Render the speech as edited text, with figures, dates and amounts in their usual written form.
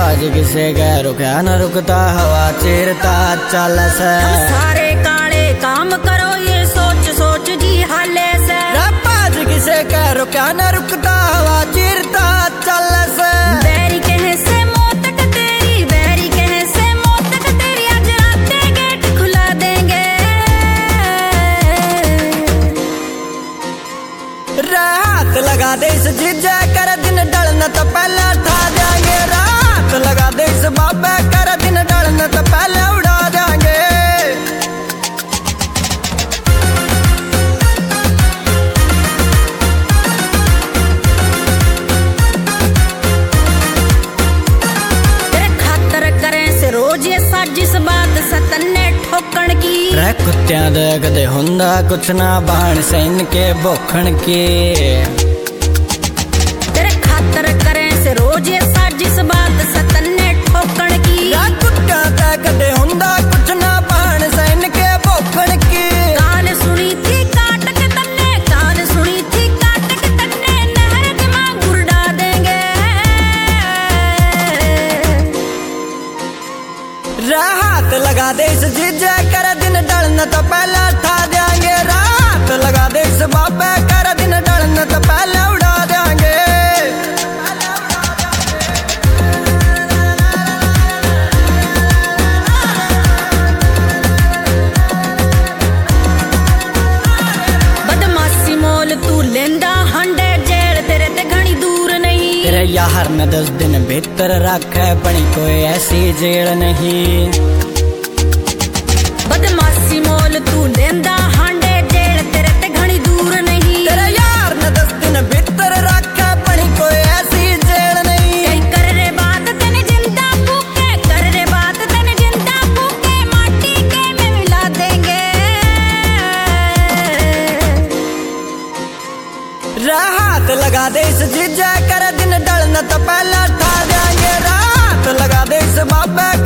आज किसे का रुका न रुकता हवा चीरता चल से। सारे काले काम करो ये सोच सोच जी हाले से। आज किसे का रुका न रुकता हवा चीरता चल से। बैरी कहे से मौत का तेरी, बैरी कहे से मौत का तेरी, आज रात गेट खुला देंगे। रात लगा दे इस जीजा कर दिन डलना तो पहले उठा देंगे। रात लगा दे इस बाबा कर दिन डलना तो पहले उड़ा देंगे। तेरे खातर करें से रोज ये साजिश बात सतने ठोकण की। रे कुत्तियां दे कदे हुंदा कुछ ना बाण से इनके भोखण की। तेरे खातर करें से रोज ये साजिश बात सतने ठोकण की। रे कुत्तियां दे कदे हुंदा कुछ ना बाण से इनके भोखण की। कान सुनी थी काट के तन्ने, कान सुनी थी काट के तन्ने, नहर दिमाग उड़ा देंगे। रात लगा दे इस जीजा कर दिन डलना तो पहले उठा देंगे। रात लगा दे इस बाबा कर दिन डलना तो पहले उड़ा देंगे। बदमाशी मोल तू लेंदा हंडे, जेल तेरे ते घनी दूर नहीं। तेरे यार न 10 दिन भीतर रखे बनी कोई ऐसी जेल नहीं। बदमाशी मोल तू लेंदा हंडे, जेल तेरे ते घनी दूर नहीं। तेरे यार न 10 दिन भीतर रखे बनी कोई ऐसी जेल नहीं। कहीं कर रे बात तेने जिंदा फूके, कर रे बात तेने जिंदा फूके, माटी के में मिला देंगे। रात लगा दे इस जीजा कर दिन डलना तो पहले उठा देंगे। रात लगा दे इस बाबा